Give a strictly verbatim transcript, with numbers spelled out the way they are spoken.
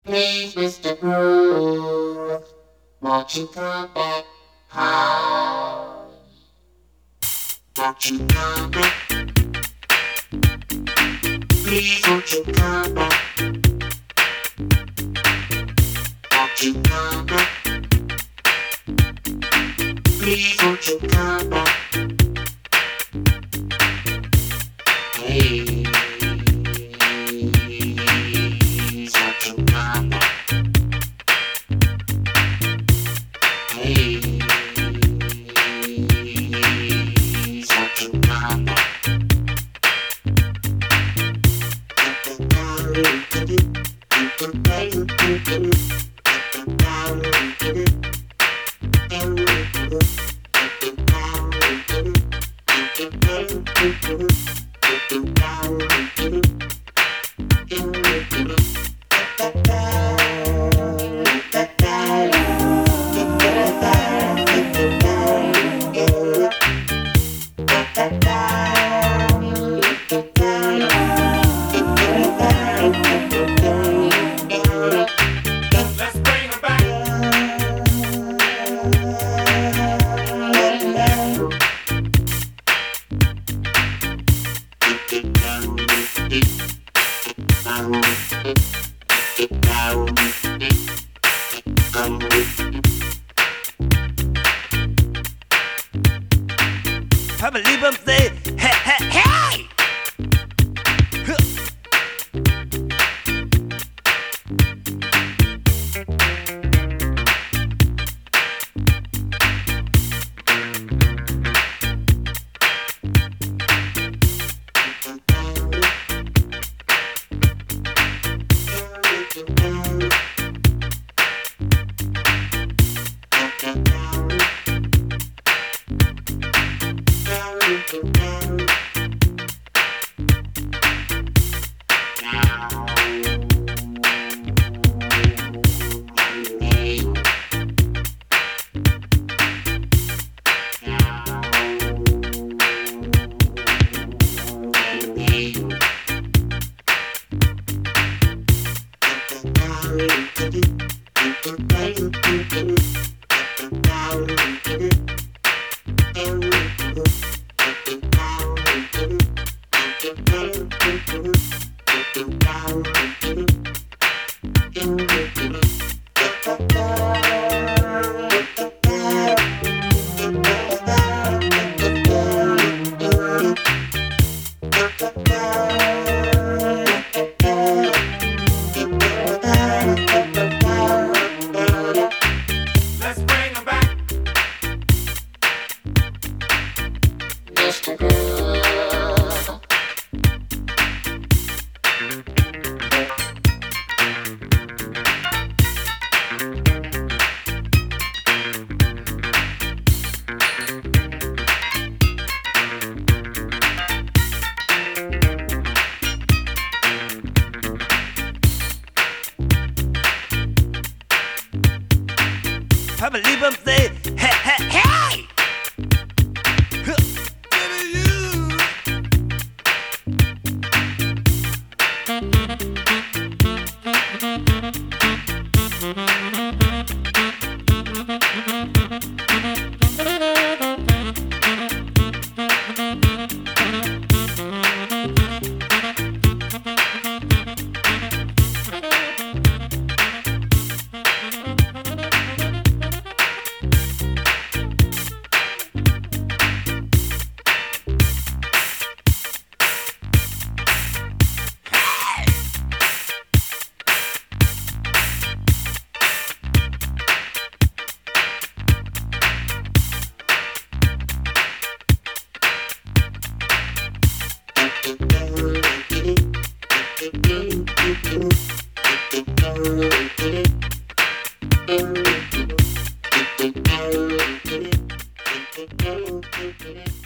Please, Mister Groove, won't you come back home? Won't you come back? Please, won't you come back? Won't you come back? Please, won't you come back? Please, won't you come back? Please, won't you come back? I believe I'm saying, hey, hey, hey! Huh. Mister Groove. I believe I'm saying, hey, hey, hey! Huh. Thank you.